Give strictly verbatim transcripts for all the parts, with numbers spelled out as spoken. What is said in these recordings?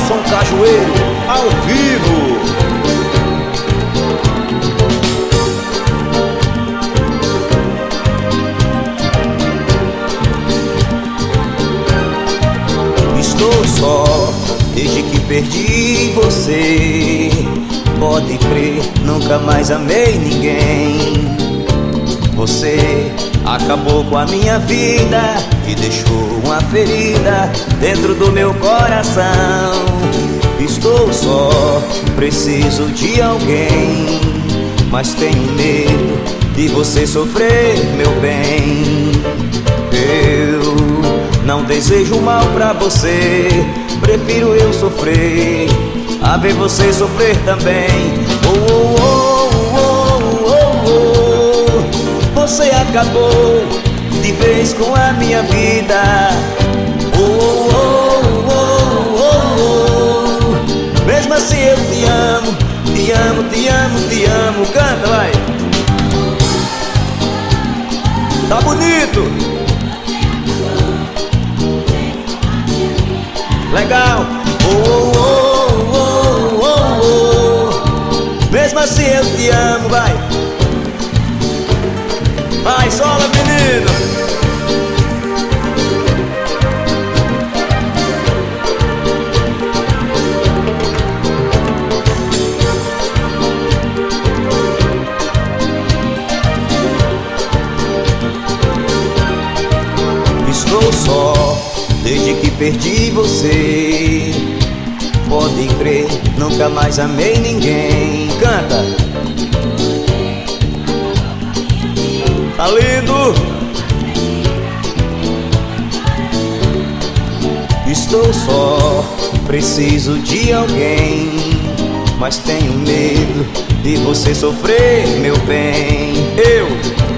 Nelson Cajueiro, ao vivo. Estou só desde que perdi você. Pode crer, nunca mais amei ninguém. Você acabou com a minha vida e deixou uma ferida dentro do meu coração. Estou só, preciso de alguém, mas tenho medo de você sofrer, meu bem. Eu não desejo mal pra você, prefiro eu sofrer a ver você sofrer também. Oh, oh, oh, oh, oh, oh. Você acabou de vez com a minha vida. Oh, oh, oh, oh, oh. Mesmo assim eu te amo, te amo, te amo, te amo. Canta, vai. Tá bonito. Legal. Oh, oh, oh, oh, oh. Mesmo assim eu te amo, vai. Vai, sola, menino. Estou só desde que perdi você. Pode crer, nunca mais amei ninguém. Canta. Tá lindo. Estou só, preciso de alguém, mas tenho medo de você sofrer, meu bem. Eu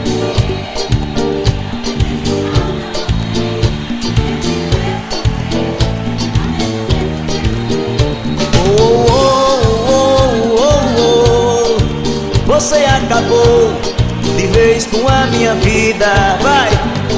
Você acabou de vez com a minha vida. Vai!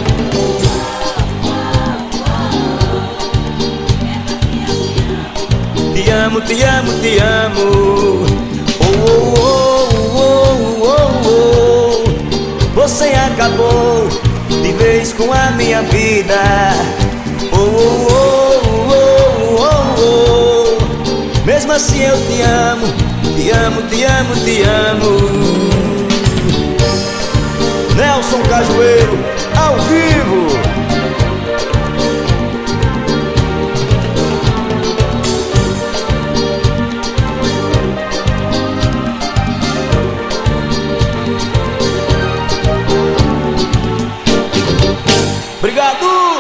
Te amo, te amo, te amo. Oh, oh, oh, oh, oh. Você acabou de vez com a minha vida. Oh, oh, oh, oh, oh. Mesmo assim eu te amo. Te amo, te amo, te amo. Nelson Cajueiro, ao vivo. Obrigado.